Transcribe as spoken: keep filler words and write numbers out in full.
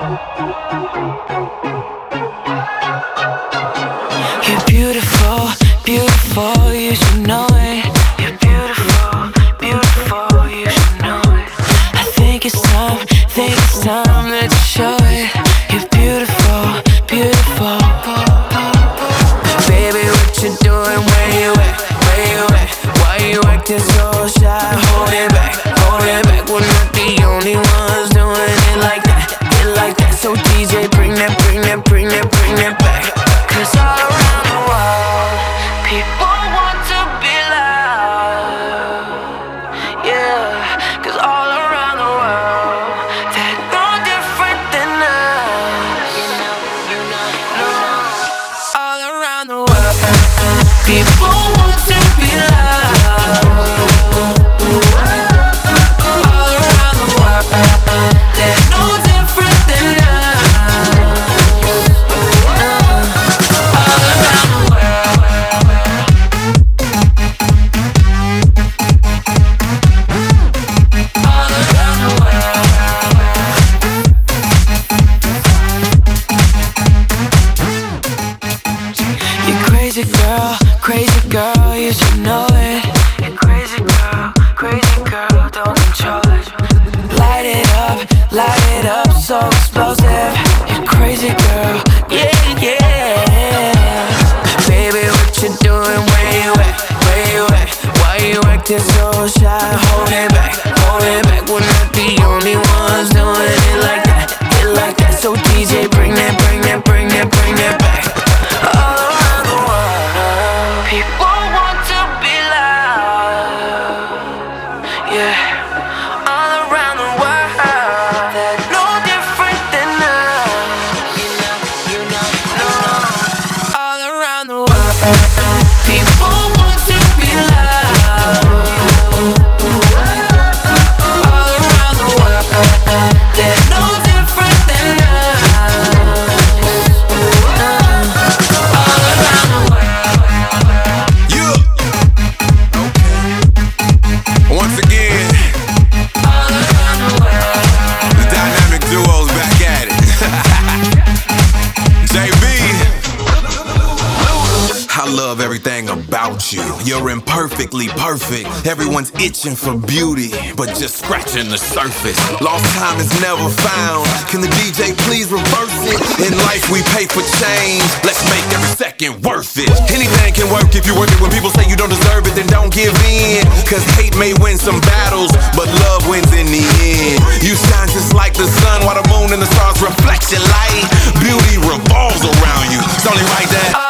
You're beautiful, beautiful, you should know it. You're beautiful, beautiful, you should know it. I think it's time, think it's time that you show it. You're beautiful, beautiful. Baby, what you doing? Where you at? Where you at? Why you acting so shy? Hold it back, hold it back. We're not the only ones doing it like that, it like that. So D J, bring that, bring that, bring that, bring that back. Cause all around the world, people want to be loved. Yeah, cause all around the world, they're no different than us. No, all around the world, people want to be loved. All around the world, they're no different than us. Crazy girl, crazy girl, you should know it. You're crazy girl, crazy girl, don't control it. Light it up, light it up, so explosive. You're crazy girl, yeah, yeah. Baby, what you doing? Where you at? Where you at? Why you acting so shy? Hold it back, hold it back. We're not the only ones doing it like that, it like that. So D J, bring that, bring that, bring that, bring that back. All around the world, people want to be loved. Yeah, all around the world, they're no different than us. You know, you know, no. All around the world, people want to be loved. All around the world, they're no different than us. Once again, the dynamic duo's back at it. J B, I love everything about you. You're imperfectly perfect. Everyone's itching for beauty, but just scratching the surface. Lost time is never found. Can the D J please reverse it? In life we pay for change. Let's make every second worth it. Anything can work if you work it. When people say you don't deserve it, then don't give in. Cause hate may win some battles, but love wins in the end. You shine just like the sun, while the moon and the stars reflect your light. Beauty revolves around you. It's only right that